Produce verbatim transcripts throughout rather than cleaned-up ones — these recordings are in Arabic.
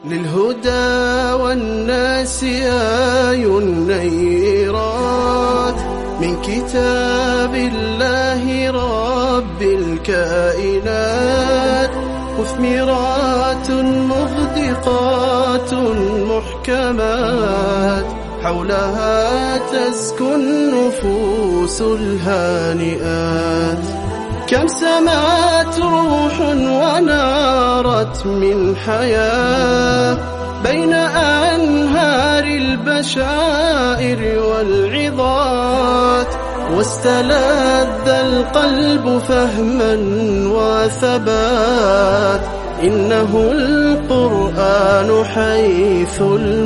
للهدى والناس آي النيرات من كتاب الله رب الكائنات، مثمرات مغدقات محكمات، حولها تزكو النفوس الهانئات. كم سمعت روح ونارت من حياة بين أنهار البشائر والعظات، واستلذ القلب فهما وثبات. إنه القرآن حيث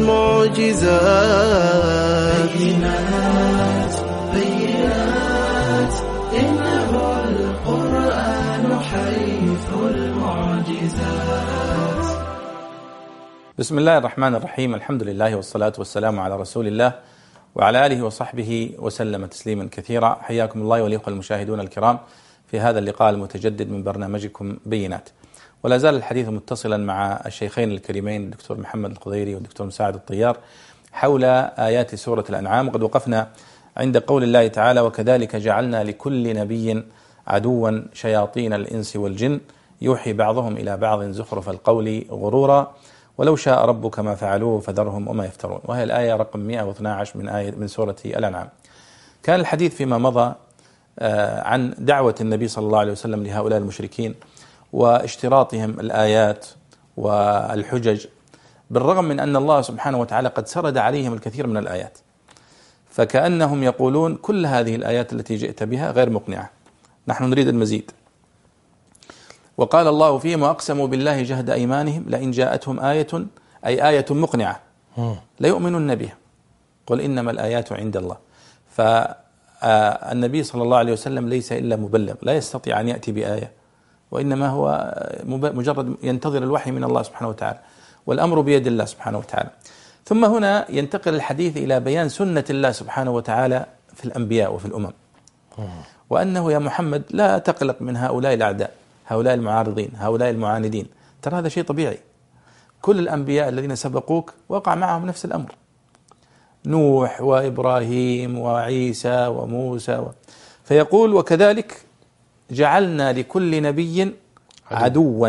المعجزات. بينات بينات إنه القرآن حيث المعجزات. بسم الله الرحمن الرحيم. الحمد لله والصلاة والسلام على رسول الله وعلى آله وصحبه وسلم تسليما كثيرا. حياكم الله والإخوة المشاهدون الكرام في هذا اللقاء المتجدد من برنامجكم بينات، ولا زال الحديث متصلا مع الشيخين الكريمين الدكتور محمد القضيري والدكتور مساعد الطيار حول آيات سورة الأنعام. وقد وقفنا عند قول الله تعالى: وكذلك جعلنا لكل نبي عدوا شياطين الإنس والجن يوحي بعضهم إلى بعض زخرف القول غرورا ولو شاء ربك ما فعلوه فذرهم وما يفترون. وهي الآية رقم مئة واثني عشر من آية من سورة الأنعام. كان الحديث فيما مضى عن دعوة النبي صلى الله عليه وسلم لهؤلاء المشركين واشتراطهم الآيات والحجج، بالرغم من أن الله سبحانه وتعالى قد سرد عليهم الكثير من الآيات، فكأنهم يقولون كل هذه الآيات التي جئت بها غير مقنعة، نحن نريد المزيد. وقال الله فيهم: وأقسموا بالله جهد أيمانهم لئن جاءتهم آية أي آية مقنعة ليؤمنن بها قل إنما الآيات عند الله. فالنبي صلى الله عليه وسلم ليس إلا مبلغ، لا يستطيع أن يأتي بآية، وإنما هو مجرد ينتظر الوحي من الله سبحانه وتعالى، والأمر بيد الله سبحانه وتعالى. ثم هنا ينتقل الحديث إلى بيان سنة الله سبحانه وتعالى في الأنبياء وفي الأمم، وأنه يا محمد لا تقلق من هؤلاء الأعداء، هؤلاء المعارضين، هؤلاء المعاندين، ترى هذا شيء طبيعي. كل الأنبياء الذين سبقوك وقع معهم نفس الأمر، نوح وإبراهيم وعيسى وموسى و... فيقول: وكذلك جعلنا لكل نبي عدوا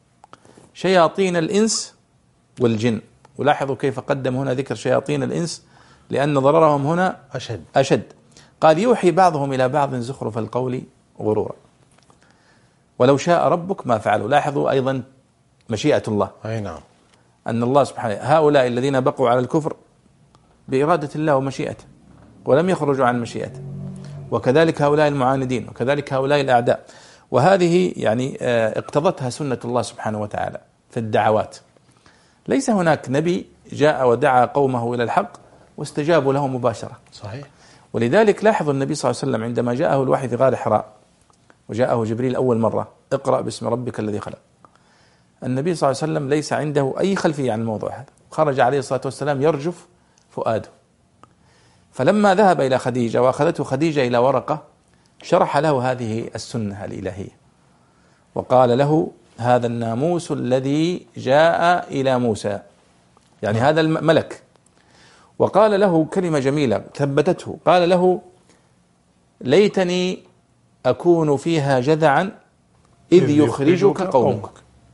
شياطين الإنس والجن. ولاحظوا كيف قدم هنا ذكر شياطين الإنس لأن ضررهم هنا أشد, أشد. قال: يوحي بعضهم إلى بعض زخرف القول غرورا ولو شاء ربك ما فعلوا. لاحظوا أيضا مشيئة الله، أي نعم، أن الله سبحانه هؤلاء الذين بقوا على الكفر بإرادة الله ومشيئته ولم يخرجوا عن مشيئته، وكذلك هؤلاء المعاندين، وكذلك هؤلاء الأعداء. وهذه يعني اقتضتها سنة الله سبحانه وتعالى في الدعوات. ليس هناك نبي جاء ودعا قومه إلى الحق واستجابوا له مباشرة. صحيح. ولذلك لاحظوا النبي صلى الله عليه وسلم عندما جاءه الوحي في غار حراء وجاءه جبريل أول مرة: اقرأ باسم ربك الذي خلق. النبي صلى الله عليه وسلم ليس عنده أي خلفية عن الموضوع هذا، خرج عليه الصلاة والسلام يرجف فؤاده. فلما ذهب إلى خديجة وأخذته خديجة إلى ورقة شرح له هذه السنة الإلهية وقال له: هذا الناموس الذي جاء إلى موسى، يعني هذا الملك. وقال له كلمة جميلة ثبتته، قال له: ليتني أكون فيها جذعا إذ يخرجك قومك،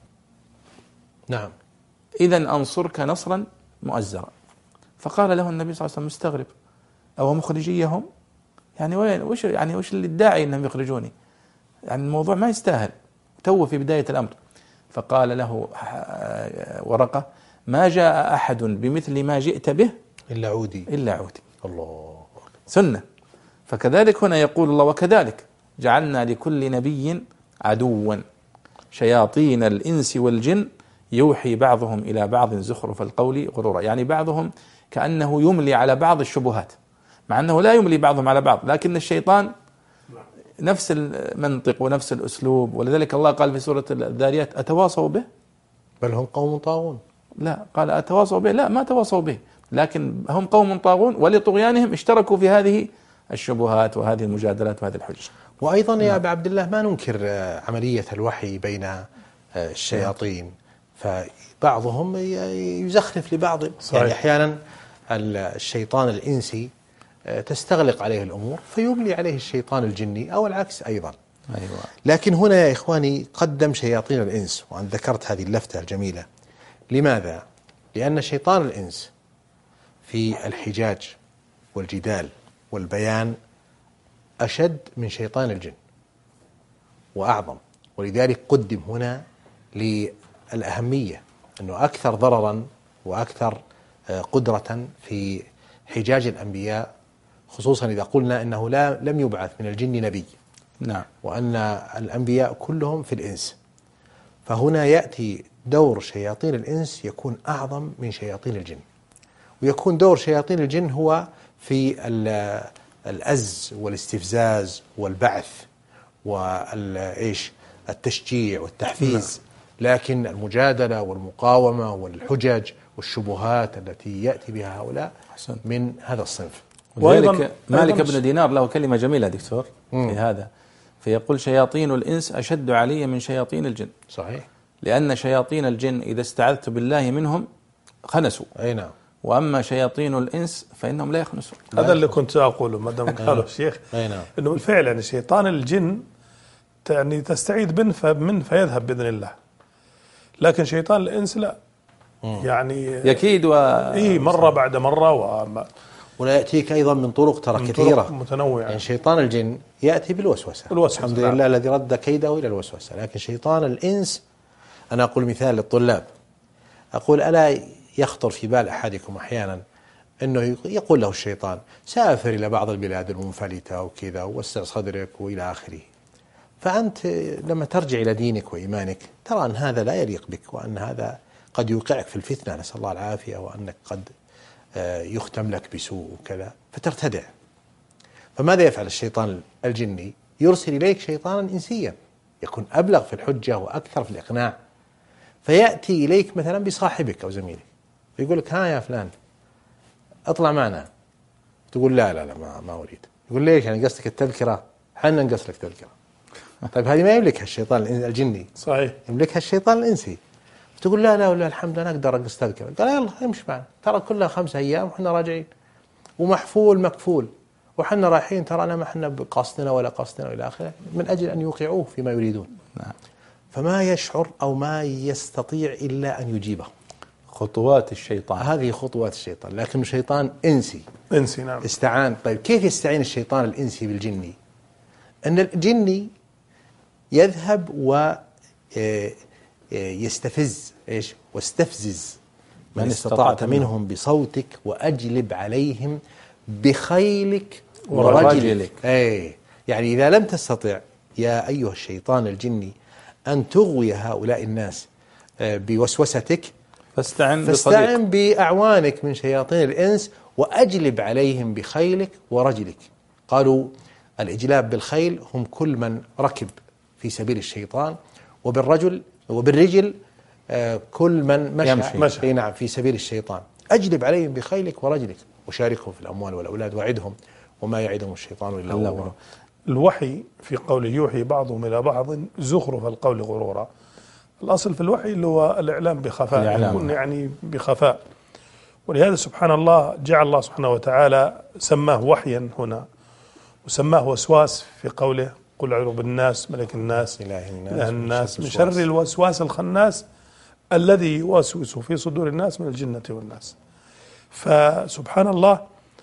نعم، إذا أنصرك نصرا مؤزرا. فقال له النبي صلى الله عليه وسلم مستغرب: أو مخرجيهم؟ يعني وين وش يعني وش اللي ادعي أنهم يخرجوني؟ يعني الموضوع ما يستاهل، تو في بداية الأمر. فقال له ورقة: ما جاء أحد بمثل ما جئت به إلا عودي إلا عودي. الله، سنة. فكذلك هنا يقول الله: وكذلك جعلنا لكل نبي عدوا شياطين الإنس والجن يوحي بعضهم إلى بعض زخرف القول غرورا. يعني بعضهم كأنه يملي على بعض الشبهات، مع أنه لا يملي بعضهم على بعض، لكن الشيطان نفس المنطق ونفس الأسلوب. ولذلك الله قال في سورة الذاريات: أتواصوا به بل هم قوم طاغون. لا، قال أتواصوا به، لا ما تواصوا به، لكن هم قوم طاغون ولطغيانهم اشتركوا في هذه الشبهات وهذه المجادلات وهذه الحجج. وأيضا يا أبا عبد الله ما ننكر عملية الوحي بين الشياطين، بعضهم يزخرف لبعض. صحيح. يعني أحيانا الشيطان الإنسي تستغلق عليه الأمور فيملي عليه الشيطان الجني أو العكس أيضا. أيوة. لكن هنا يا إخواني قدم شياطين الإنس، وأن ذكرت هذه اللفتة الجميلة. لماذا؟ لأن شيطان الإنس في الحجاج والجدال والبيان أشد من شيطان الجن وأعظم، ولذلك قدم هنا للأهمية أنه أكثر ضررا وأكثر قدرة في حجاج الأنبياء، خصوصا إذا قلنا أنه لا لم يبعث من الجن نبي. نعم. وأن الأنبياء كلهم في الإنس، فهنا يأتي دور شياطين الإنس يكون أعظم من شياطين الجن، ويكون دور شياطين الجن هو في الأز والاستفزاز والبعث والإيش التشجيع والتحفيز. لكن المجادلة والمقاومة والحجج والشبهات التي يأتي بها هؤلاء من هذا الصنف. وذلك مالك بن دينار له كلمة جميلة دكتور في هذا، فيقول شياطين الإنس أشد علي من شياطين الجن. صحيح. لأن شياطين الجن إذا استعذت بالله منهم خنسوا. أي نعم. وأما شياطين الإنس فإنهم لا يخنسون. هذا اللي كنت أقوله ما دام قالوا الشيخ، إنه بالفعل يعني شيطان الجن يعني تستعيذ منه فيذهب بإذن الله، لكن شيطان الإنس لا، يعني يكيد و إيه مرة بعد مرة و ولا يأتيك أيضا من طرق ترى من كثيرة طرق متنوعة. يعني شيطان الجن يأتي بالوسوسة، الوسوسة الحمد نعم. لله الذي رد كيده إلى الوسوسة. لكن شيطان الإنس، أنا أقول مثال للطلاب، أقول ألا يخطر في بال أحدكم أحيانا أنه يقول له الشيطان سافر إلى بعض البلاد المنفلتة وكذا ووسع صدرك وإلى آخره، فأنت لما ترجع إلى دينك وإيمانك ترى أن هذا لا يليق بك، وأن هذا قد يوقعك في الفتنة نسأل الله العافية، وأنك قد يختم لك بسوء وكذا فترتدع. فماذا يفعل الشيطان الجني؟ يرسل إليك شيطانا إنسيا يكون أبلغ في الحجة وأكثر في الإقناع، فيأتي إليك مثلا بصاحبك أو زميلك يقول لك ها يا فلان اطلع معنا، تقول لا لا لا ما, ما أريد. يقول ليش؟ يعني قصدك التذكرة؟ حنا نقص لك تذكرة. طيب هذه ما يملكها الشيطان الجني، صحيح، يملكها الشيطان الإنسي. تقول لا لا ولا الحمد لله أقدر أقص تذكرة. قال يلا امشي معنا، ترى كلها خمسة أيام وحنا راجعين ومحفول مكفول وحنا رايحين، ترى أنا ما حنا بقصدنا ولا قصدنا إلى آخره، من أجل أن يوقعوه فيما يريدون. نعم. فما يشعر أو ما يستطيع إلا أن يجيبه. خطوات الشيطان، هذه خطوات الشيطان، لكن شيطان إنسي إنسي نعم. استعان. طيب كيف يستعين الشيطان الإنسي بالجني؟ أن الجني يذهب و يستفز إيش واستفزز من استطعت منهم بصوتك وأجلب عليهم بخيلك ورجلك. أي يعني إذا لم تستطع يا أيها الشيطان الجني أن تغوي هؤلاء الناس بوسوستك فاستعن, فاستعن بأعوانك من شياطين الإنس وأجلب عليهم بخيلك ورجلك. قالوا الإجلاب بالخيل هم كل من ركب في سبيل الشيطان، وبالرجل وبالرجل كل من مشى, مشى. نعم في سبيل الشيطان. أجلب عليهم بخيلك ورجلك وشاركهم في الأموال والأولاد وعدهم وما يعدهم الشيطان إلا غرورا. الوحي في قوله يوحي بعضهم إلى بعض زخرف القول غرورا. الأصل في الوحي اللي هو الإعلام بخفاء، يكون يعني بخفاء، ولهذا سبحان الله جعل الله سبحانه وتعالى سماه وحيا هنا، وسماه وسواس في قوله قل أعوذ بالناس ملك الناس إله الناس, إله الناس من شر الوسواس الخناس الذي يوسوس في صدور الناس من الجنة والناس. فسبحان الله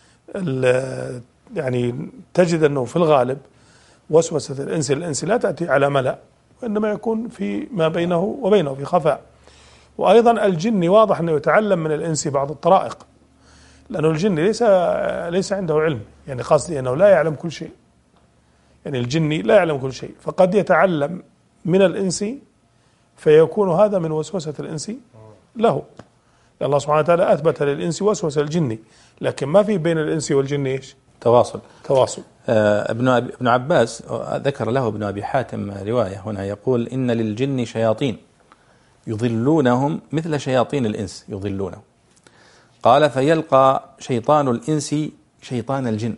يعني تجد أنه في الغالب وسوسة الإنس الإنس لا تأتي على ملأ، وإنما يكون في ما بينه وبينه في خفاء. وأيضا الجن واضح أنه يتعلم من الإنس بعض الطرائق، لأنه الجن ليس ليس عنده علم، يعني قصدي أنه لا يعلم كل شيء، يعني الجني لا يعلم كل شيء، فقد يتعلم من الإنس فيكون هذا من وسوسة الإنس له. الله سبحانه وتعالى أثبت للإنس وسوسة الجني، لكن ما في بين الإنس والجن إيش؟ تواصل تواصل. آه ابن ابن عباس ذكر له ابن أبي حاتم رواية هنا، يقول إن للجن شياطين يضلونهم مثل شياطين الإنس يضلونهم. قال فيلقى شيطان الإنس شيطان الجن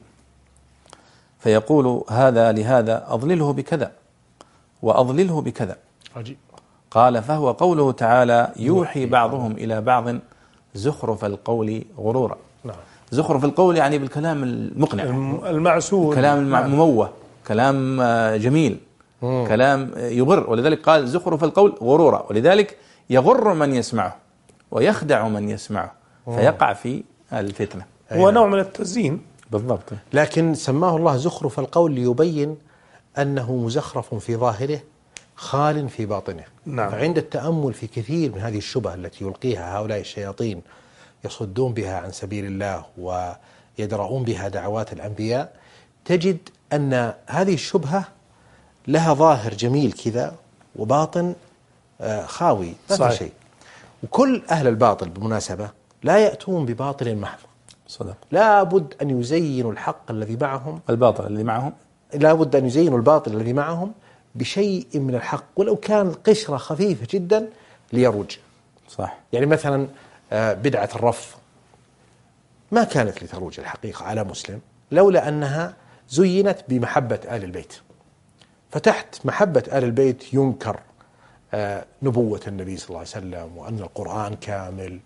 فيقول هذا لهذا أضلله بكذا وأضلله بكذا، عجيب. قال فهو قوله تعالى يوحي بعضهم إلى بعض زخرف القول غرورا. نعم. زخرف القول يعني بالكلام المقنع المعسول، كلام المموه، كلام جميل، مم. كلام يغر، ولذلك قال زخرف القول غرورا، ولذلك يغر من يسمعه ويخدع من يسمعه فيقع في الفتنة. هو نوع من التزيين بالضبط. لكن سماه الله زخرف القول ليبين أنه مزخرف في ظاهره خال في باطنه. نعم. فعند التأمل في كثير من هذه الشبه التي يلقيها هؤلاء الشياطين يصدون بها عن سبيل الله ويدرؤون بها دعوات الأنبياء، تجد أن هذه الشبهة لها ظاهر جميل كذا وباطن خاوي ما في شيء. وكل أهل الباطل بالمناسبة لا يأتون بباطل محض، صدق. لا بد أن يزينوا الحق الذي معهم، الباطل الذي معهم لا بد أن يزينوا الباطل الذي معهم بشيء من الحق ولو كان قشرة خفيفة جدا ليروج. صح. يعني مثلا بدعة الرف ما كانت لتروج الحقيقة على مسلم لولا أنها زينت بمحبة آل البيت، فتحت محبة آل البيت ينكر نبوة النبي صلى الله عليه وسلم وأن القرآن كامل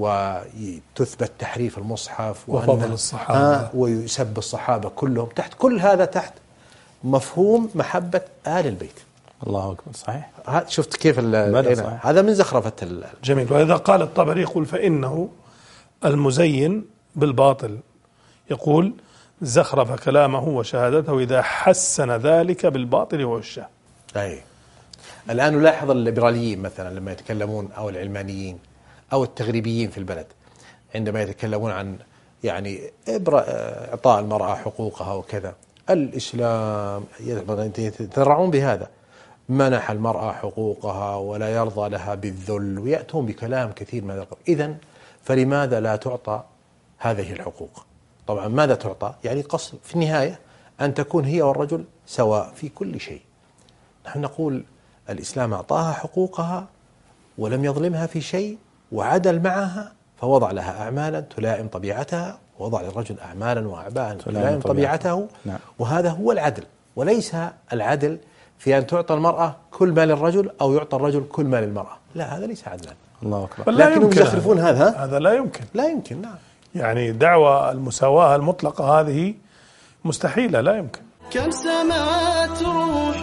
وتثبت تحريف المصحف وفضل الصحابة ويسب الصحابة كلهم، تحت كل هذا تحت مفهوم محبة آل البيت. الله أكبر. صحيح. شفت كيف هذا من زخرفة. جميل. وإذا قال الطبري يقول فإنه المزين بالباطل يقول زخرف كلامه وشهادته إذا حسن ذلك بالباطل ووشه. أي الآن نلاحظ الليبراليين مثلا لما يتكلمون أو العلمانيين أو التغريبيين في البلد عندما يتكلمون عن يعني إعطاء المرأة حقوقها وكذا، الإسلام يتذرعون بهذا، منح المرأة حقوقها ولا يرضى لها بالذل، ويأتون بكلام كثير من هذا القبيل. إذن فلماذا لا تعطى هذه الحقوق؟ طبعا ماذا تعطى؟ يعني قصد في النهاية أن تكون هي والرجل سواء في كل شيء. نحن نقول الإسلام أعطاها حقوقها ولم يظلمها في شيء وعدل معها، فوضع لها أعمالا تلائم طبيعتها، ووضع للرجل أعمالا وأعباء تلائم طبيعته. نعم. وهذا هو العدل، وليس العدل في أن تعطى المرأة كل ما للرجل أو يعطى الرجل كل ما للمرأة. لا، هذا ليس عدلا. الله أكبر. لكنهم يزخرفون هذا. هذا لا يمكن. لا يمكن. نعم. يعني دعوة المساواة المطلقة هذه مستحيلة، لا يمكن. كم سمعت روح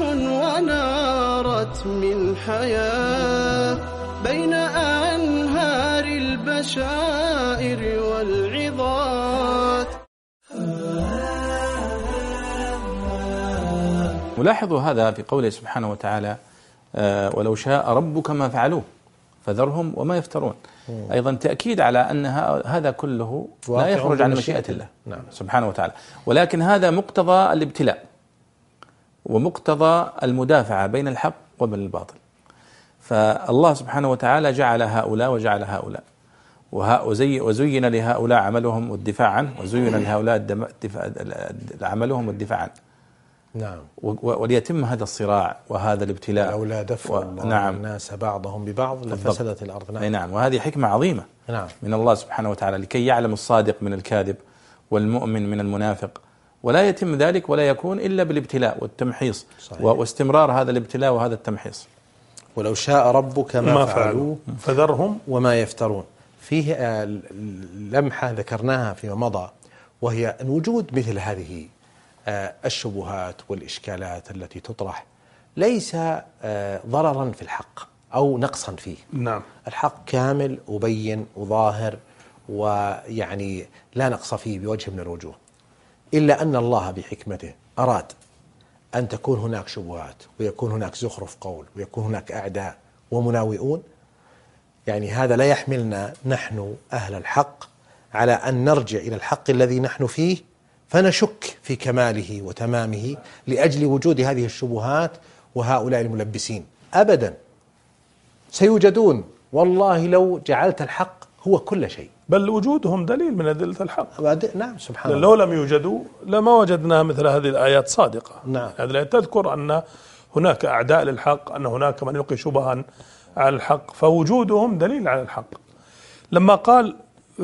ونارت من حياة بين أنهار البشائر والعظات. ولاحظوا هذا في قوله سبحانه وتعالى آه ولو شاء ربك ما فعلوه فذرهم وما يفترون. مم. أيضا تأكيد على أن هذا كله لا يخرج عن مشيئة الله. نعم. سبحانه وتعالى، ولكن هذا مقتضى الابتلاء ومقتضى المدافعة بين الحق وبين الباطل. فالله سبحانه وتعالى جعل هؤلاء وجعل هؤلاء، وزين لهؤلاء عملهم والدفاع عنه، وزين لهؤلاء عملهم والدفاع عنه. نعم. وليتم هذا الصراع وهذا الابتلاء. لولا دفع الله نعم. الناس بعضهم ببعض لفسدت الأرض. نعم. نعم. وهذه حكمة عظيمة نعم. من الله سبحانه وتعالى لكي يعلم الصادق من الكاذب والمؤمن من المنافق، ولا يتم ذلك ولا يكون إلا بالابتلاء والتمحيص. صحيح. واستمرار هذا الابتلاء وهذا التمحيص. ولو شاء ربك ما, ما فعلوا فذرهم وما يفترون. فيه لمحة ذكرناها فيما مضى، وهي أن وجود مثل هذه الشبهات والإشكالات التي تطرح ليس ضررا في الحق أو نقصا فيه. نعم. الحق كامل وبين وظاهر ويعني لا نقص فيه بوجه من الوجوه، إلا أن الله بحكمته أراد أن تكون هناك شبهات ويكون هناك زخرف قول ويكون هناك أعداء ومناوئون. يعني هذا لا يحملنا نحن أهل الحق على أن نرجع إلى الحق الذي نحن فيه فنشك في كماله وتمامه لأجل وجود هذه الشبهات وهؤلاء الملبسين. أبدا، سيوجدون والله لو جعلت الحق هو كل شيء، بل وجودهم دليل من أدلة الحق. نعم سبحان الله. لو لم يوجدوا لما وجدنا مثل هذه الآيات صادقة. نعم. هذه الآيات تذكر أن هناك أعداء للحق، أن هناك من يلقي شبها على الحق، فوجودهم دليل على الحق. لما قال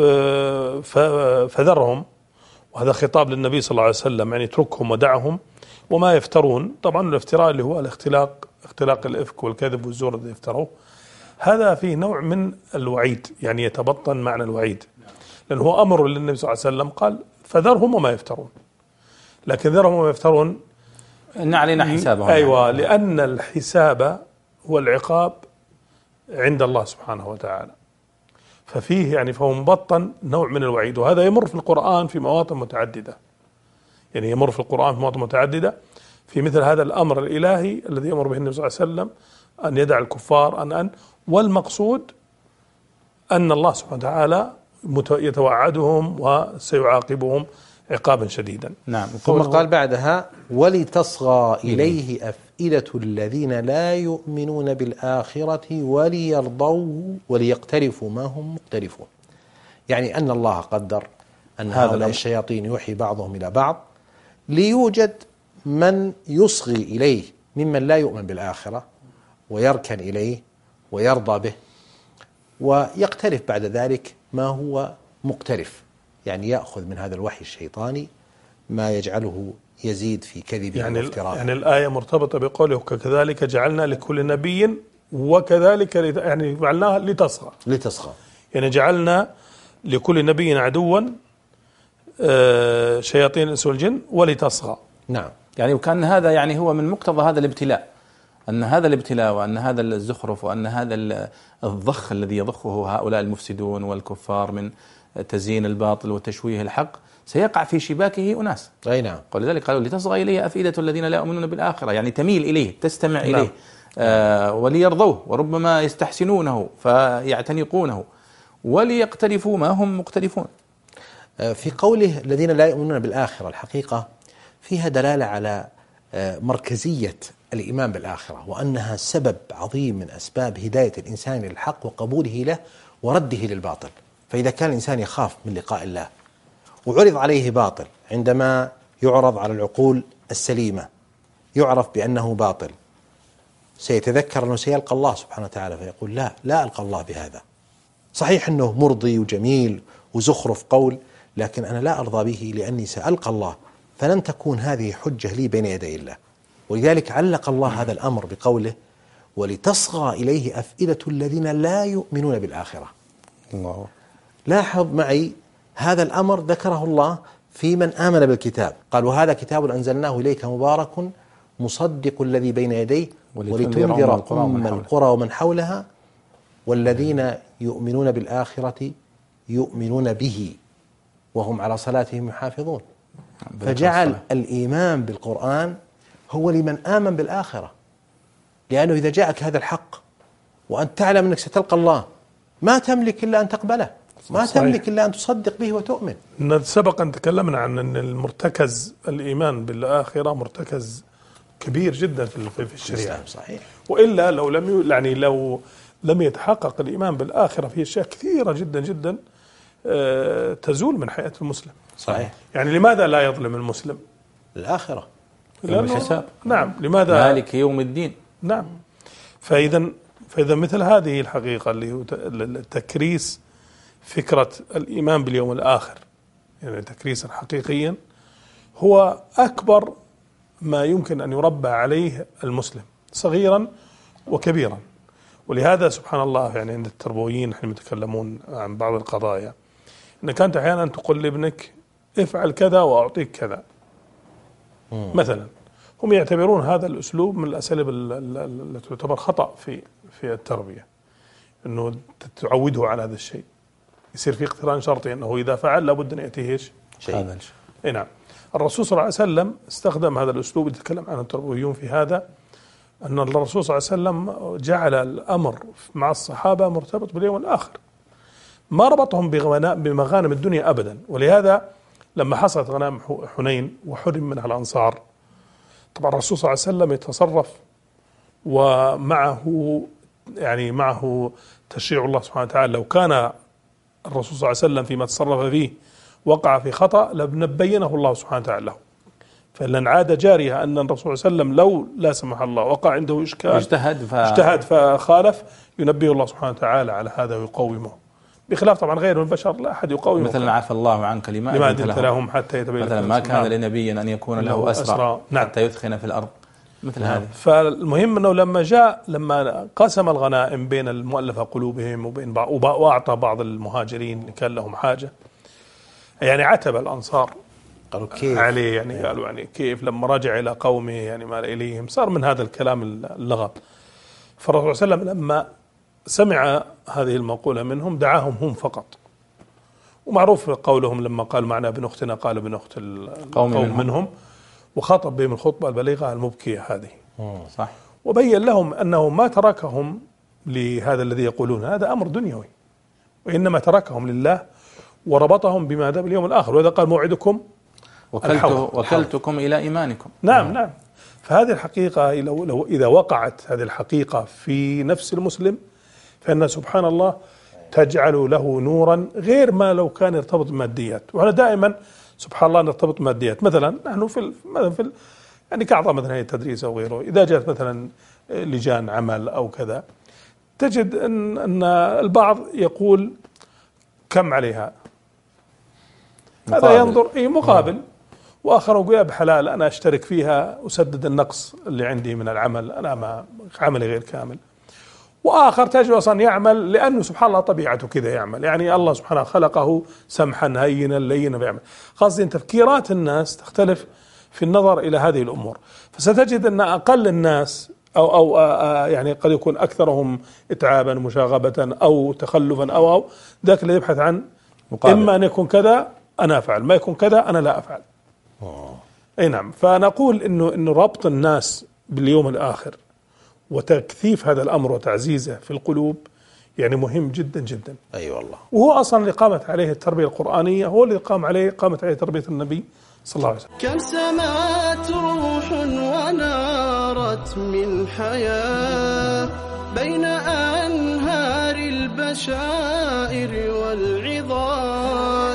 فذرهم، وهذا خطاب للنبي صلى الله عليه وسلم، يعني اتركهم ودعهم وما يفترون. طبعا الافتراء اللي هو الاختلاق اختلاق الإفك والكذب والزور الذي افتروه، هذا فيه نوع من الوعيد، يعني يتبطن معنى الوعيد، لأنه هو أمر للنبي صلى الله عليه وسلم قال فذرهم وما يفترون، لكن ذرهم وما يفترون إن علينا حسابهم. أيوة، لأن الحساب هو العقاب عند الله سبحانه وتعالى، ففيه يعني فهو مبطن نوع من الوعيد، وهذا يمر في القرآن في مواطن متعددة، يعني يمر في القرآن في مواطن متعددة في مثل هذا الأمر الإلهي الذي يأمر به النبي صلى الله عليه وسلم أن يدع الكفار أن أن والمقصود أن الله سبحانه وتعالى يتوعدهم وسيعاقبهم عقابا شديدا. نعم. ثم قال بعدها ولتصغى إليه أفئدة الذين لا يؤمنون بالآخرة وليرضوه وليقترفوا ما هم مقترفون، يعني أن الله قدر أن هؤلاء الشياطين يوحي بعضهم إلى بعض ليوجد من يصغي إليه ممن لا يؤمن بالآخرة ويركن إليه ويرضى به، ويقترف بعد ذلك ما هو مقترف، يعني يأخذ من هذا الوحي الشيطاني ما يجعله يزيد في كذبه يعني وافتراءه. يعني الآية مرتبطة بقوله كذلك جعلنا لكل نبي وكذلك يعني جعلناها لتصغى لتصغى يعني جعلنا لكل نبي عدوا شياطين الإنس والجن ولتصغى. نعم. يعني وكان هذا يعني هو من مقتضى هذا الابتلاء، أن هذا الابتلاء وأن هذا الزخرف وأن هذا الضخ الذي يضخه هؤلاء المفسدون والكفار من تزيين الباطل وتشويه الحق سيقع في شباكه أناس. أي نعم. ولذلك قالوا لتصغى إليه أفئدة الذين لا يؤمنون بالآخرة، يعني تميل إليه تستمع نعم. إليه آه وليرضوه وربما يستحسنونه فيعتنقونه وليقترفوا ما هم مقترفون. في قوله الذين لا يؤمنون بالآخرة الحقيقة فيها دلالة على مركزية الإيمان بالآخرة، وأنها سبب عظيم من أسباب هداية الإنسان للحق وقبوله له ورده للباطل. فإذا كان الإنسان يخاف من لقاء الله وعرض عليه باطل، عندما يعرض على العقول السليمة يعرف بأنه باطل، سيتذكر أنه سيلقى الله سبحانه وتعالى فيقول لا لا ألقى الله بهذا، صحيح أنه مرضي وجميل وزخرف قول، لكن أنا لا أرضى به لأني سألقى الله، فلن تكون هذه حجة لي بين يدي الله. ولذلك علق الله هذا الأمر بقوله ولتصغى إليه أفئدة الذين لا يؤمنون بالآخرة. الله. لاحظ معي هذا الأمر ذكره الله في من آمن بالكتاب، قال وهذا كتاب أنزلناه إليك مبارك مصدق الذي بين يديه ولتنذر أم القرى ومن حولها والذين يؤمنون بالآخرة يؤمنون به وهم على صلاتهم يحافظون. فجعل الإيمان بالقرآن هو لمن آمن بالآخرة، لأنه إذا جاءك هذا الحق وأنت تعلم أنك ستلقى الله ما تملك إلا أن تقبله، ما صحيح. تملك إلا أن تصدق به وتؤمن. سبق أن تكلمنا عن أن المرتكز الإيمان بالآخرة مرتكز كبير جدا في الشريعة، صحيح. وإلا لو لم يعني لو لم يتحقق الإيمان بالآخرة في أشياء كثيرة جدا جدا تزول من حياة المسلم. صحيح. يعني لماذا لا يظلم المسلم الآخرة؟ يوم الحساب. نعم. لماذا مالك يوم الدين. نعم. فإذا فإذا مثل هذه الحقيقة اللي هو تكريس فكرة الإيمان باليوم الآخر، يعني تكريسا حقيقيا، هو أكبر ما يمكن أن يربى عليه المسلم صغيرا وكبيرا. ولهذا سبحان الله يعني عند التربويين نحن يتكلمون عن بعض القضايا، أنك أنت أحيانا تقول لابنك افعل كذا وأعطيك كذا مم. مثلا هم يعتبرون هذا الأسلوب من الأساليب التي تعتبر خطأ في في التربية، أنه تعوده على هذا الشيء، يصير في اقتران شرطي أنه إذا فعل لابد أن يأتيه إيش؟ شيء. هذا الشيء. إيه نعم. الرسول صلى الله عليه وسلم استخدم هذا الأسلوب، يتكلم عنه التربويون في هذا، أن الرسول صلى الله عليه وسلم جعل الأمر مع الصحابة مرتبط باليوم الآخر، ما ربطهم بمغانم الدنيا أبدا. ولهذا لما حصلت غنائم حنين وحرم منها الأنصار، طبعا الرسول صلى الله عليه وسلم يتصرف ومعه يعني معه تشريع الله سبحانه وتعالى. لو كان الرسول صلى الله عليه وسلم فيما تصرف فيه وقع في خطأ لنبينه الله سبحانه وتعالى له، فلن عاد جارية أن الرسول صلى الله عليه وسلم لو لا سمح الله وقع عنده إشكال اجتهد, ف... اجتهد فخالف ينبيه الله سبحانه وتعالى على هذا ويقومه، بخلاف طبعا غير من البشر لا أحد يقومه. مثلا عفى الله عنك لما لما أذنت لهم حتى يتبين مثلا ما كان لنبي أن يكون له أسرى, أسرى. نعم. حتى يثخن في الأرض مثل هذه. فالمهم أنه لما جاء لما قسم الغنائم بين المؤلفة قلوبهم وبين بعض وأعطى بعض المهاجرين اللي كان لهم حاجة، يعني عتب الأنصار قالوا كيف عليه، يعني قالوا يعني كيف لما رجع إلى قومه يعني مال إليهم، صار من هذا الكلام اللغط. فالرسول صلى الله عليه وسلم لما سمع هذه المقولة منهم دعاهم هم فقط، ومعروف قولهم لما قال معنا ابن أختنا قال ابن أخت القوم منهم, منهم وخاطب بهم الخطبة البليغة المبكية هذه. صح. وبين لهم أنه ما تركهم لهذا الذي يقولون هذا أمر دنيوي، وإنما تركهم لله وربطهم بماذا؟ باليوم الآخر. وإذا قال موعدكم وكلتكم إلى إيمانكم. نعم مم. نعم. فهذه الحقيقة لو, لو إذا وقعت هذه الحقيقة في نفس المسلم فإن سبحان الله تجعل له نورا غير ما لو كان يرتبط بماديات. وأنا دائما سبحان الله نرتبط بماديات. مثلا نحن في مثلا في يعني كأعضاء مثلا هيئة التدريس أو غيره، إذا جاءت مثلا لجان عمل أو كذا تجد أن, أن البعض يقول كم عليها، مقابل. هذا ينظر أي مقابل مم. وآخر يقول يا بحلال أنا أشترك فيها أسدد النقص اللي عندي من العمل، أنا ما عملي غير كامل. وآخر تجد أصلا يعمل لأنه سبحان الله طبيعته كذا يعمل، يعني الله سبحانه خلقه سمحا هينا لينا بيعمل. خاصة تفكيرات الناس تختلف في النظر إلى هذه الأمور. فستجد أن أقل الناس أو أو يعني قد يكون أكثرهم إتعابا مشاغبة أو تخلفا أو أو ذاك اللي يبحث عن مقابل. إما أن يكون كذا أنا أفعل، ما يكون كذا أنا لا أفعل. أوه. أي نعم. فنقول إنه إنه ربط الناس باليوم الآخر وتكثيف هذا الأمر وتعزيزه في القلوب يعني مهم جدا جدا. أي أيوة والله. وهو أصلا اللي قامت عليه التربية القرآنية، هو اللي قام عليه قامت عليه تربية النبي صلى الله عليه وسلم. كم سمات روح ونارت من حياة بين أنهار البشائر والعظات.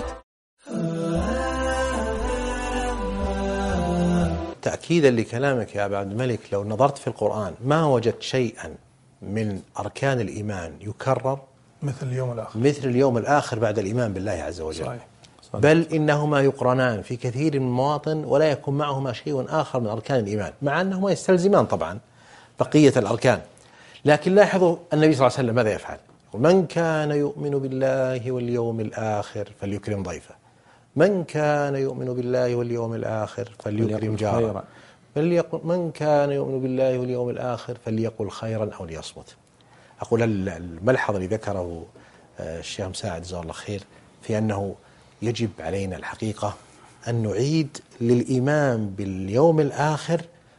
تأكيدا لكلامك يا أبا عبد الملك، لو نظرت في القرآن ما وجدت شيئا من أركان الإيمان يكرر مثل اليوم الآخر مثل اليوم الآخر بعد الإيمان بالله عز وجل. صحيح. صحيح. بل إنهما يقرنان في كثير من المواطن ولا يكون معهما شيء آخر من أركان الإيمان، مع أنهما يستلزمان طبعا بقية الأركان. لكن لاحظوا النبي صلى الله عليه وسلم ماذا يفعل؟ من كان يؤمن بالله واليوم الآخر فليكرم ضيفه، من كان يؤمن بالله واليوم الآخر فليكرم جاره، من كان يؤمن بالله واليوم الآخر فليقل خيرا أو ليصمت. أقول الملحظ اللي ذكره الشيخ مساعد جزاه الله خير في أنه يجب علينا الحقيقة أن نعيد للإيمان باليوم الآخر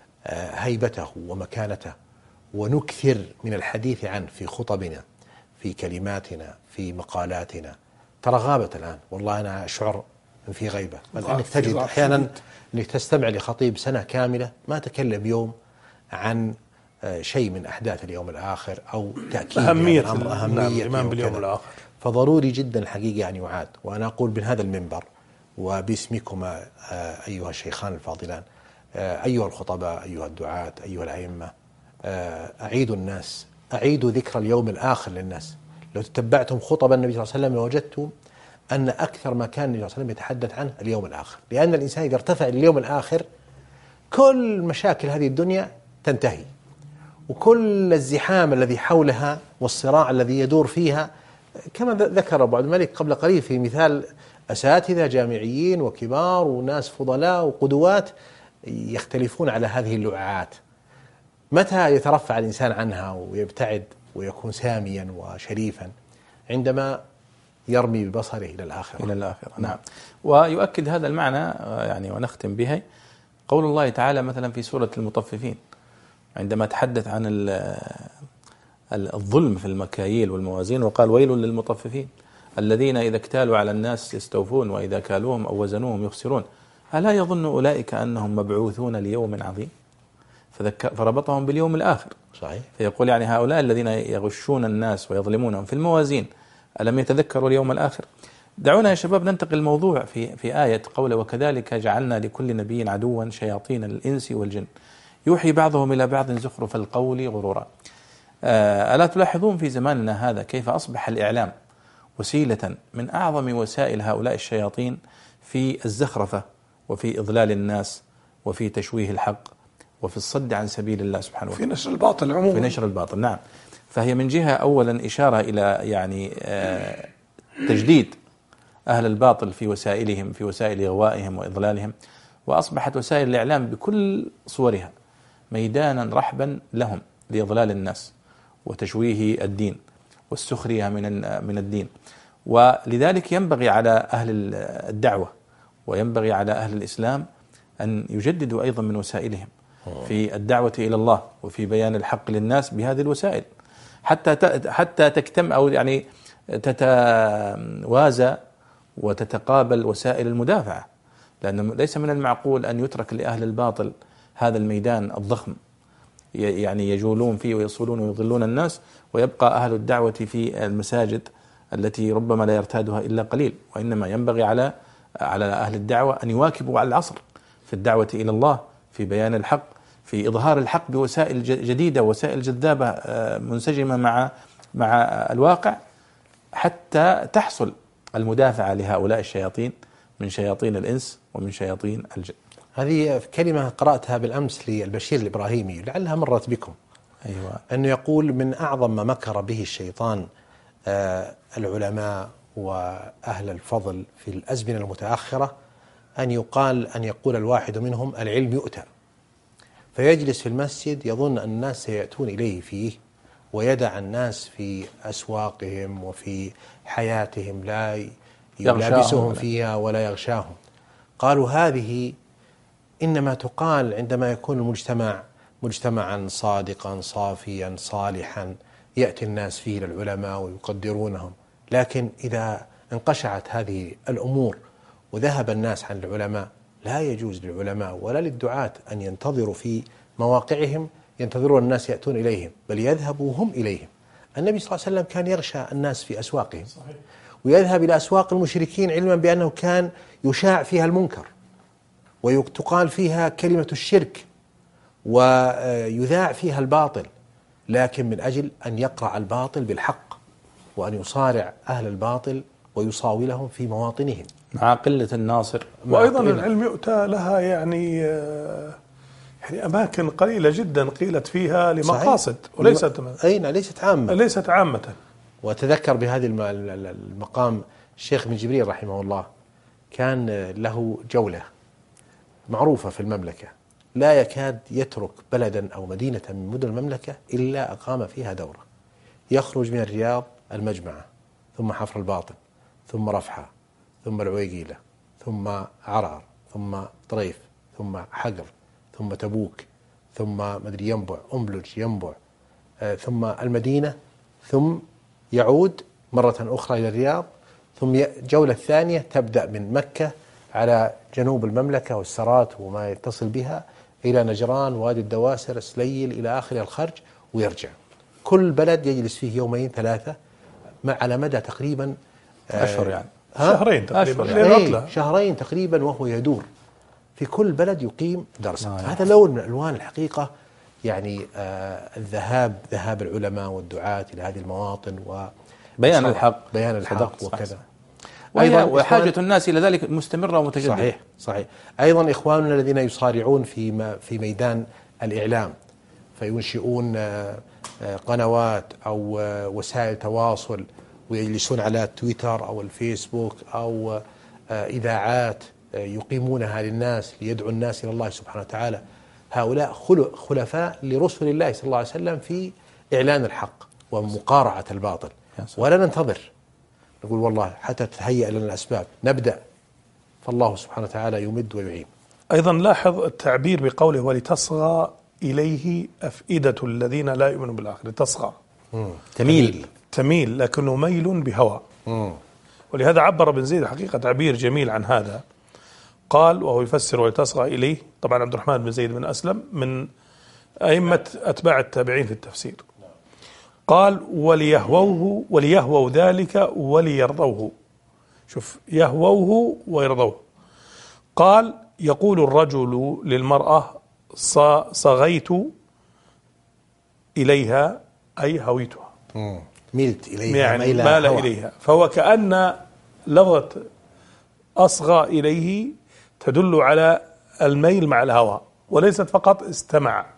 هيبته ومكانته، ونكثر من الحديث عنه في خطبنا، في كلماتنا، في مقالاتنا. ترى غابة الآن، والله أنا أشعر في غيبة. أنك تجد أحيانا أنك تستمع لخطيب سنة كاملة ما تكلم يوم عن شيء من أحداث اليوم الآخر أو تأكيد أهمية يعني أمر أهمية الإيمان باليوم الآخر. فضروري جدا الحقيقة أن يعاد. وأنا أقول من هذا المنبر وباسمكما أيها الشيخان الفاضلان، أيها الخطباء، أيها الدعاة، أيها الأئمة، أعيدوا الناس، أعيدوا ذكر اليوم الآخر للناس. لو تتبعتم خطب النبي صلى الله عليه وسلم وجدتم أن أكثر ما كان النبي صلى الله عليه وسلم يتحدث عنه اليوم الآخر، لأن الإنسان إذا ارتفع اليوم الآخر كل مشاكل هذه الدنيا تنتهي، وكل الزحام الذي حولها والصراع الذي يدور فيها. كما ذكر أبو عبد الملك قبل قليل في مثال أساتذة جامعيين وكبار وناس فضلاء وقدوات يختلفون على هذه اللعاعات. متى يترفع الإنسان عنها ويبتعد ويكون ساميا وشريفا؟ عندما يرمي ببصره إلى الآخرة. إلى الآخرة. نعم. ويؤكد هذا المعنى يعني ونختم به قول الله تعالى مثلا في سورة المطففين عندما تحدث عن الظلم في المكاييل والموازين وقال ويل للمطففين الذين إذا اكتالوا على الناس يستوفون وإذا كالوهم أو وزنوهم يخسرون ألا يظن أولئك أنهم مبعوثون ليوم عظيم؟ فربطهم باليوم الآخر. صحيح. فيقول يعني هؤلاء الذين يغشون الناس ويظلمونهم في الموازين ألم يتذكروا اليوم الآخر؟ دعونا يا شباب ننتقل الموضوع في في آية قوله وكذلك جعلنا لكل نبي عدوا شياطين الإنس والجن يوحي بعضهم إلى بعض زخرف القول غرورا. ألا تلاحظون في زماننا هذا كيف أصبح الإعلام وسيلة من أعظم وسائل هؤلاء الشياطين في الزخرفة وفي إضلال الناس وفي تشويه الحق وفي الصد عن سبيل الله سبحانه وتعالى، في نشر الباطل عموما، في نشر الباطل. نعم. فهي من جهة أولا إشارة إلى يعني تجديد أهل الباطل في وسائلهم، في وسائل إغوائهم وإضلالهم، وأصبحت وسائل الإعلام بكل صورها ميدانا رحبا لهم لإضلال الناس وتشويه الدين والسخرية من من الدين. ولذلك ينبغي على أهل الدعوة وينبغي على أهل الإسلام أن يجددوا أيضا من وسائلهم في الدعوة إلى الله وفي بيان الحق للناس بهذه الوسائل، حتى حتى تكتم أو يعني تتوازى وتتقابل وسائل المدافعة، لأنه ليس من المعقول أن يترك لأهل الباطل هذا الميدان الضخم يعني يجولون فيه ويصولون ويضلون الناس، ويبقى أهل الدعوة في المساجد التي ربما لا يرتادها إلا قليل. وإنما ينبغي على على أهل الدعوة أن يواكبوا على العصر في الدعوة إلى الله، في بيان الحق، في إظهار الحق بوسائل جديدة، وسائل جذابة منسجمة مع مع الواقع، حتى تحصل المدافعة لهؤلاء الشياطين من شياطين الإنس ومن شياطين الجن. هذه كلمة قرأتها بالأمس للبشير الإبراهيمي، لعلها مرت بكم. أيوة. أنه يقول من أعظم ما مكر به الشيطان آه العلماء وأهل الفضل في الأزمنة المتأخرة أن يقال أن يقول الواحد منهم العلم يؤتى، فيجلس في المسجد يظن أن الناس سيأتون إليه فيه، ويدع الناس في أسواقهم وفي حياتهم لا يلابسهم فيها ولا يغشاهم. قالوا هذه إنما تقال عندما يكون المجتمع مجتمعا صادقا صافيا صالحا يأتي الناس فيه للعلماء ويقدرونهم، لكن إذا انقشعت هذه الأمور وذهب الناس عن العلماء لا يجوز للعلماء ولا للدعاة أن ينتظروا في مواقعهم ينتظرون الناس يأتون إليهم، بل يذهبوا هم إليهم. النبي صلى الله عليه وسلم كان يغشى الناس في أسواقهم، ويذهب إلى أسواق المشركين علما بأنه كان يشاع فيها المنكر ويتقال فيها كلمة الشرك ويذاع فيها الباطل، لكن من أجل أن يقرع الباطل بالحق وأن يصارع أهل الباطل ويصاولهم في مواطنهم مع قلة الناصر. وأيضا العلم يؤتى لها يعني يعني أماكن قليلة جدا قيلت فيها لمقاصد وليست أين ليست عامة ليست عامة. وتذكر بهذه المقام الشيخ بن جبريل رحمه الله كان له جولة معروفة في المملكة، لا يكاد يترك بلدا أو مدينة من مدن المملكة إلا أقام فيها دورة، يخرج من الرياض المجمعة، ثم حفر الباطن، ثم رفحة، ثم العويقيلة، ثم عرعر، ثم طريف، ثم حقر، ثم تبوك، ثم مدري ينبع أنبلج ينبع، آه ثم المدينة، ثم يعود مرة أخرى إلى الرياض، ثم جولة ثانية تبدأ من مكة على جنوب المملكة والسرات وما يتصل بها إلى نجران وادي الدواسر سليل إلى آخر الخرج ويرجع. كل بلد يجلس فيه يومين ثلاثة مع على مدى تقريبا أشهر يعني شهرين تقريبا يعني شهرين تقريبا، وهو يدور في كل بلد يقيم درسا. آه هذا لون من ألوان الحقيقة يعني آه الذهاب ذهاب العلماء والدعاة إلى هذه المواطن وبيان الحق بيان الحق وكذا. أيضا وحاجة الناس إلى ذلك مستمرة ومتجددة. صحيح صحيح. أيضا إخواننا الذين يصارعون في في ميدان الإعلام فينشئون قنوات أو وسائل تواصل ويجلسون على تويتر أو الفيسبوك أو إذاعات يقيمونها للناس ليدعو الناس إلى الله سبحانه وتعالى. هؤلاء خلفاء لرسول الله صلى الله عليه وسلم في إعلان الحق ومقارعة الباطل، ولا ننتظر نقول والله حتى تتهيأ لنا الأسباب نبدأ، فالله سبحانه وتعالى يمد ويعين. أيضا لاحظ التعبير بقوله ولتصغى إليه أفئدة الذين لا يؤمنون بالآخرة. تصغى تميل تميل لكنه ميل بهوى. مم. ولهذا عبر ابن زيد حقيقة تعبير جميل عن هذا، قال وهو يفسر ولتصغى إليه، طبعا عبد الرحمن بن زيد بن أسلم من أئمة أتباع التابعين في التفسير، قال وليهووه وليهووا ذلك وليرضوه. شوف يهووه ويرضوه. قال يقول الرجل للمرأة صغيت إليها أي هويتها، ملت إليها يعني مال إليها، فهو كأن لفظة أصغى إليه تدل على الميل مع الهوى، وليست فقط استمع.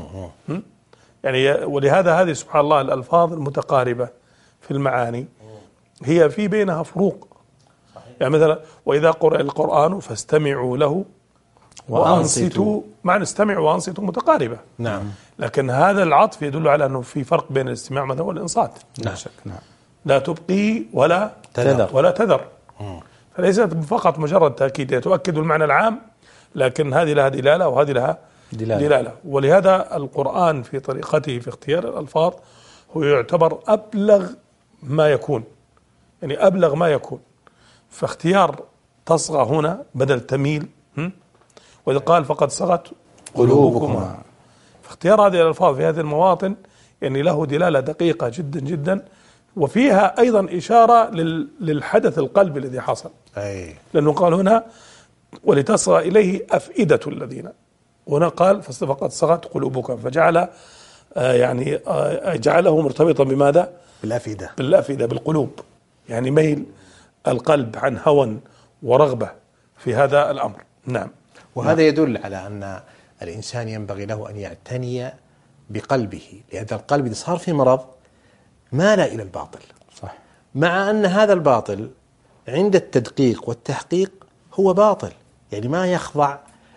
يعني ولهذا هذه سبحان الله الألفاظ المتقاربة في المعاني هي في بينها فروق. يعني مثلا وإذا قرأ القرآن فاستمعوا له وأنصتوا، معنى استمعوا وأنصتوا متقاربة. نعم. لكن هذا العطف يدل على أنه في فرق بين الاستماع مثلا والإنصات. لا شك. نعم. لا تبقي ولا تذر ولا تذر. فليست فقط مجرد تأكيد، تؤكد المعنى العام، لكن هذه لها دلالة وهذه لها دلالة. دلالة. ولهذا القرآن في طريقته في اختيار الألفاظ هو يعتبر أبلغ ما يكون، يعني أبلغ ما يكون. فاختيار تصغى هنا بدل تميل، وإذا قال فقد صغت قلوبكما، فاختيار هذه الألفاظ في هذه المواطن يعني له دلالة دقيقة جدا جدا، وفيها أيضا إشارة للحدث القلبي الذي حصل. أي. لأنه قال هنا ولتصغى إليه أفئدة الذين، هنا قال فقد صغت قلوبكم، فجعل آه يعني آه جعله مرتبطا بماذا؟ بالأفئدة. بالأفئدة، بالقلوب، يعني ميل القلب عن هوى ورغبة في هذا الأمر. نعم. وهذا نعم. يدل على أن الإنسان ينبغي له أن يعتني بقلبه، لأن القلب إذا صار في مرض مال إلى الباطل. صح. مع أن هذا الباطل عند التدقيق والتحقيق هو باطل، يعني ما يخضع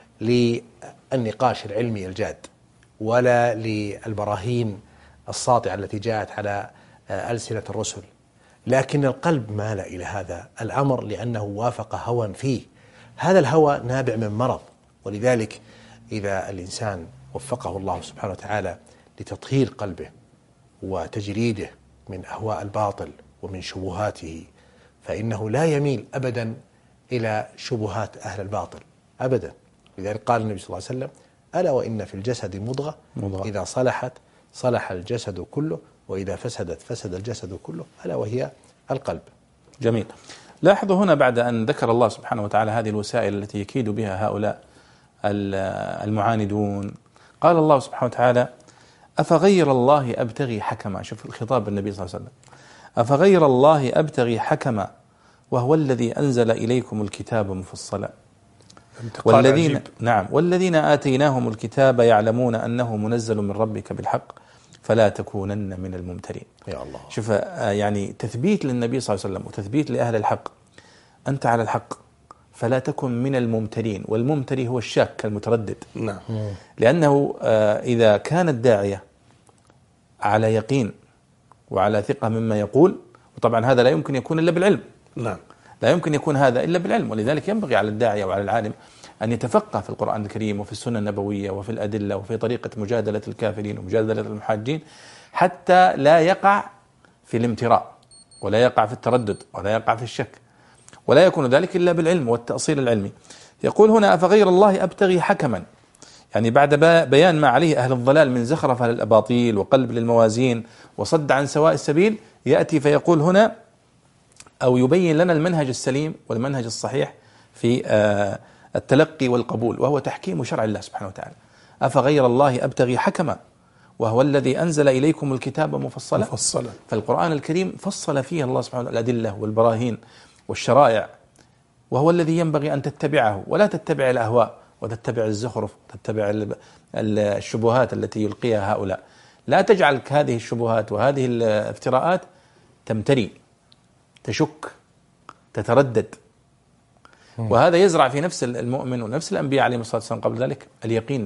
للنقاش العلمي الجاد ولا للبراهين الساطعة التي جاءت على ألسنة الرسل، لكن القلب مال إلى هذا الأمر لأنه وافق هوى فيه. هذا الهوى نابع من مرض، ولذلك إذا الإنسان وفقه الله سبحانه وتعالى لتطهير قلبه وتجريده من أهواء الباطل ومن شبهاته، فإنه لا يميل أبدا إلى شبهات أهل الباطل أبدا. لذلك قال النبي صلى الله عليه وسلم: ألا وإن في الجسد مضغة إذا صلحت صلح الجسد كله وإذا فسدت فسد الجسد كله، ألا وهي القلب. جميل. لاحظوا هنا بعد أن ذكر الله سبحانه وتعالى هذه الوسائل التي يكيد بها هؤلاء المعاندون، قال الله سبحانه وتعالى: أفغير الله أبتغي حكما. شوف الخطاب بالنبي صلى الله عليه وسلم: أفغير الله أبتغي حكما وهو الذي أنزل إليكم الكتاب مفصلا والذين نعم والذين آتيناهم الكتاب يعلمون أنه منزل من ربك بالحق فلا تكونن من الممترين. يا الله. شوف يعني تثبيت للنبي صلى الله عليه وسلم وتثبيت لأهل الحق، أنت على الحق فلا تكن من الممترين، والممتري هو الشاك المتردد. نعم. لأنه إذا كان الداعية على يقين وعلى ثقة مما يقول، وطبعا هذا لا يمكن يكون إلا بالعلم. نعم. لا يمكن يكون هذا إلا بالعلم، ولذلك ينبغي على الداعية وعلى العالم أن يتفقه في القرآن الكريم وفي السنة النبوية وفي الأدلة وفي طريقة مجادلة الكافرين ومجادلة المحاجين، حتى لا يقع في الامتراء ولا يقع في التردد ولا يقع في الشك، ولا يكون ذلك إلا بالعلم والتأصيل العلمي. يقول هنا: أفغير الله أبتغي حكما، يعني بعد بيان ما عليه أهل الضلال من زخرفة للأباطيل وقلب للموازين وصد عن سواء السبيل، يأتي فيقول هنا أو يبين لنا المنهج السليم والمنهج الصحيح في التلقي والقبول، وهو تحكيم شرع الله سبحانه وتعالى. أفغير الله أبتغي حكما وهو الذي أنزل إليكم الكتاب مفصلا. مفصلا. فالقرآن الكريم فصل فيه الله سبحانه وتعالى الأدلة والبراهين والشرائع، وهو الذي ينبغي أن تتبعه ولا تتبع الأهواء وتتبع الزخرف، تتبع الشبهات التي يلقيها هؤلاء. لا تجعل هذه الشبهات وهذه الافتراءات تمتري، تشك، تتردد. وهذا يزرع في نفس المؤمن ونفس الأنبياء عليهم الصلاة والسلام قبل ذلك اليقين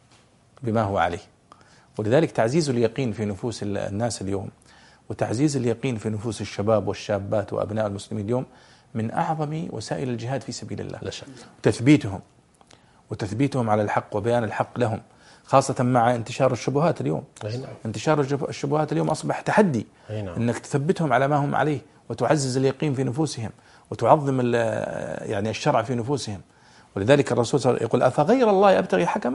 بما هو عليه. ولذلك تعزيز اليقين في نفوس الناس اليوم وتعزيز اليقين في نفوس الشباب والشابات وأبناء المسلمين اليوم من أعظم وسائل الجهاد في سبيل الله. لا شك. تثبيتهم وتثبيتهم على الحق وبيان الحق لهم، خاصة مع انتشار الشبهات اليوم. نعم. انتشار الشبهات اليوم أصبح تحدي. نعم. أنك تثبتهم على ما هم عليه وتعزز اليقين في نفوسهم وتعظم يعني الشرع في نفوسهم. ولذلك الرسول صلى الله عليه وسلم يقول: أفغير الله أبتغي حكما،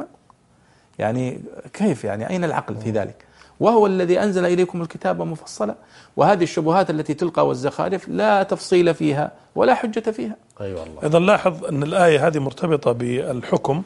يعني كيف، يعني أين العقل في ذلك؟ وهو الذي أنزل إليكم الكتاب مفصلا. وهذه الشبهات التي تلقى والزخارف لا تفصيل فيها ولا حجة فيها. أيوة الله. إذا لاحظ أن الآية هذه مرتبطة بالحكم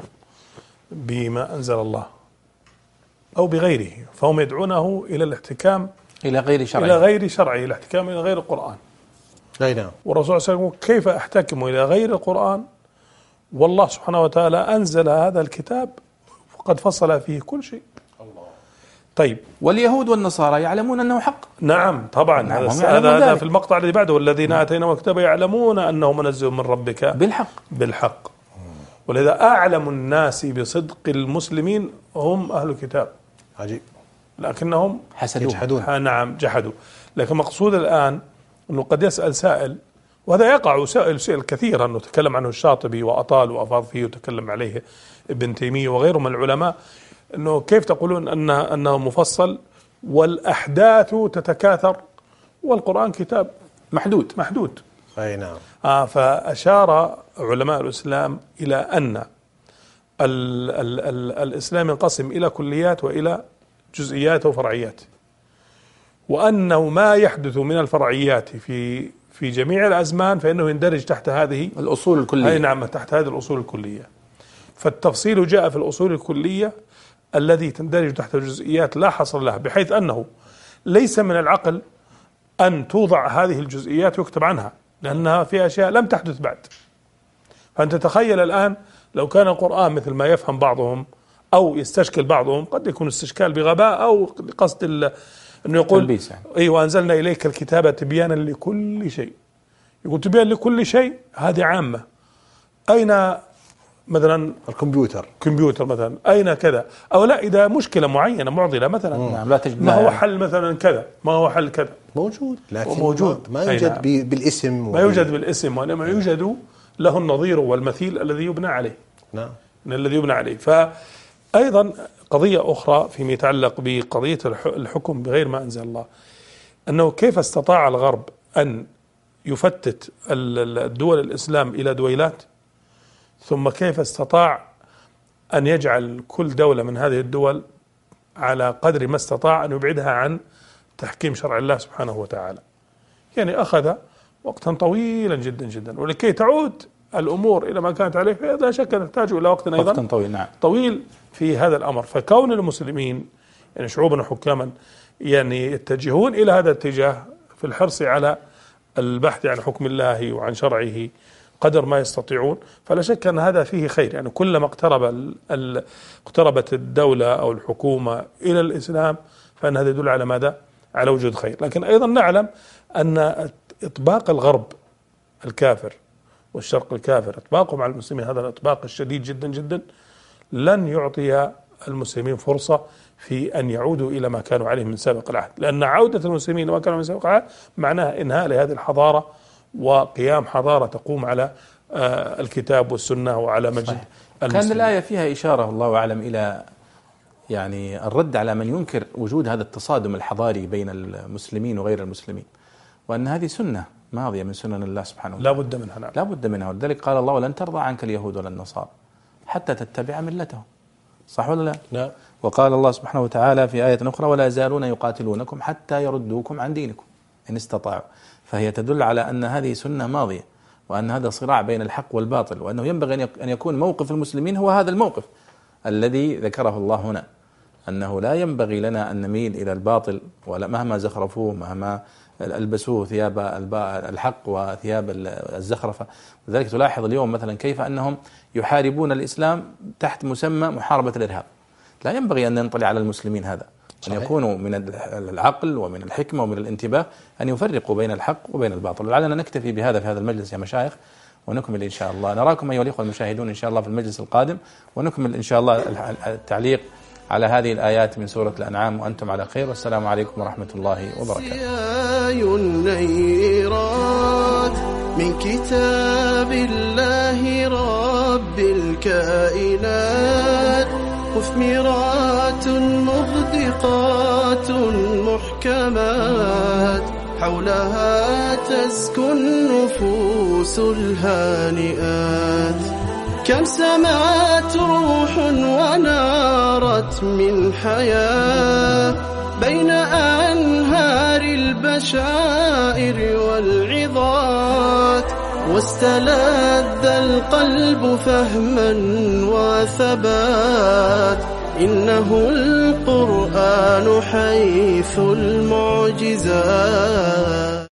بما أنزل الله أو بغيره، فهم يدعونه إلى الاحتكام إلى غير شرعه إلى غير شرعه، الاحتكام إلى غير القرآن. نعم. والرسول صلى الله عليه وسلم: كيف أحتكم إلى غير القرآن والله سبحانه وتعالى أنزل هذا الكتاب وقد فصل فيه كل شيء. طيب، واليهود والنصارى يعلمون أنه حق. نعم طبعا، نعم، هذا هذا في المقطع الذي بعده، والذين آتيناهم الكتاب يعلمون أنه منزل من ربك بالحق بالحق. ولذا أعلم الناس بصدق المسلمين هم أهل الكتاب. عجيب. لكنهم حسدوا يجحدون. نعم جحدوا. لكن مقصود الآن أنه قد يسأل سائل، وهذا يقع سائل سائل كثيرا، أنه تكلم عنه الشاطبي وأطال وأفاض فيه وتكلم عليه ابن تيمية وغيره من العلماء، أنه كيف تقولون أن أنه مفصل والأحداث تتكاثر والقرآن كتاب محدود محدود. أي نعم. آه فأشار علماء الإسلام إلى أن ال ال ال الإسلام ينقسم إلى كليات وإلى جزئيات وفرعيات، وأنه ما يحدث من الفرعيات في في جميع الأزمان فإنه يندرج تحت هذه الأصول الكلية. أي نعم، تحت هذه الأصول الكلية. فالتفصيل جاء في الأصول الكلية الذي تندرج تحت الجزئيات لا حصر لها، بحيث أنه ليس من العقل أن توضع هذه الجزئيات ويكتب عنها، لأنها في أشياء لم تحدث بعد. فأنت تخيل الآن لو كان القرآن مثل ما يفهم بعضهم أو يستشكل بعضهم، قد يكون استشكال بغباء أو قصد أنه يقول أيوة وأنزلنا إليك الكتاب تبيانا لكل شيء. يقول تبيان لكل شيء، هذه عامة. أين مثلا الكمبيوتر كمبيوتر مثلا، أين كذا، أو لا إذا مشكلة معينة معضلة مثلا، نعم لا تجد ما هو حل مثلا كذا، ما هو حل كذا، موجود لكن موجود ما يوجد نعم. بالاسم ما يوجد بالاسم، وإنما يوجد له النظير والمثيل الذي يبنى عليه. نعم الذي يبنى عليه. فأيضا قضية أخرى فيما يتعلق بقضية الحكم بغير ما أنزل الله، أنه كيف استطاع الغرب أن يفتت الدول الإسلام إلى دويلات، ثم كيف استطاع أن يجعل كل دولة من هذه الدول على قدر ما استطاع أن يبعدها عن تحكيم شرع الله سبحانه وتعالى. يعني أخذ وقتا طويلا جدا جدا، ولكي تعود الأمور إلى ما كانت عليه لا شك تحتاج إلى وقت أيضا وقت طويل نعم طويل في هذا الأمر. فكون المسلمين يعني شعوبا وحكاما يعني يتجهون إلى هذا الاتجاه في الحرص على البحث عن حكم الله وعن شرعه قدر ما يستطيعون، فلا شك أن هذا فيه خير. يعني كلما اقترب اقتربت الدولة أو الحكومة إلى الإسلام فإن هذا يدل على ماذا؟ على وجود خير. لكن أيضا نعلم أن إطباق الغرب الكافر والشرق الكافر، إطباقهم على المسلمين هذا الإطباق الشديد جدا جدا لن يعطي المسلمين فرصة في أن يعودوا إلى ما كانوا عليه من سابق العهد، لأن عودة المسلمين وما كانوا من سابق العهد معناها إنهاء لهذه الحضارة وقيام حضارة تقوم على الكتاب والسنة وعلى مجد المسلمين. كان الآية فيها إشارة الله أعلم إلى يعني الرد على من ينكر وجود هذا التصادم الحضاري بين المسلمين وغير المسلمين، وأن هذه سنة ماضية من سنن الله سبحانه وتعالى لا بد منها. نعم. لا بد منها، ولذلك قال الله ولن ترضى عنك اليهود ولا النصارى حتى تتبع ملتهم. صح ولا لا؟ نعم. وقال الله سبحانه وتعالى في آية أخرى ولا يزالون يقاتلونكم حتى يردوكم عن دينكم إن استطاعوا. فهي تدل على أن هذه سنة ماضية، وأن هذا صراع بين الحق والباطل، وأنه ينبغي أن يكون موقف المسلمين هو هذا الموقف الذي ذكره الله هنا، أنه لا ينبغي لنا أن نميل إلى الباطل ولا مهما زخرفوه مهما ألبسوه ثياب الحق وثياب الزخرفة. لذلك تلاحظ اليوم مثلا كيف أنهم يحاربون الإسلام تحت مسمى محاربة الإرهاب. لا ينبغي أن ننطلع على المسلمين هذا، أن يكونوا من العقل ومن الحكمة ومن الانتباه أن يفرقوا بين الحق وبين الباطل. لعلنا نكتفي بهذا في هذا المجلس يا مشايخ، ونكمل إن شاء الله. نراكم أيها الإخوة المشاهدون إن شاء الله في المجلس القادم، ونكمل إن شاء الله التعليق على هذه الآيات من سورة الأنعام، وأنتم على خير، والسلام عليكم ورحمة الله وبركاته. من كتاب الله رب الكائنات مثمرات مغدقات محكمات حولها تزكو النفوس الهانئات. كم سمعت روح ونارت من حياة بين أنهار البشائر والعظات، واستلذ القلب فهما وثبات. إنه القرآن حيث المعجزات.